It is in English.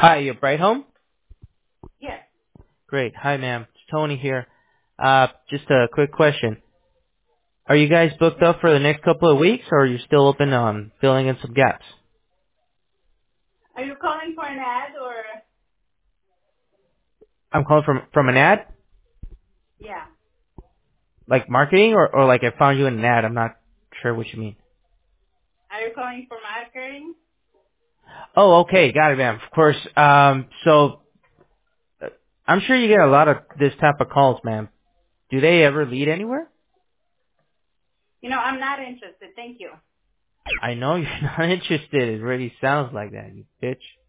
Hi, you're Bright Home? Yes. Great. Hi, ma'am. It's Tony here. Just a quick question. Are you guys booked up for the next couple of weeks, or are you still open on filling in some gaps? Are you calling for an ad or? I'm calling from an ad, Yeah. like marketing, or like I found you in an ad. I'm not sure what you mean. Are you calling for marketing? Oh, okay. Got it, ma'am. Of course. So I'm sure you get a lot of this type of calls, ma'am. Do they ever lead anywhere? I'm not interested. Thank you. I know you're not interested. It really sounds like that, you bitch.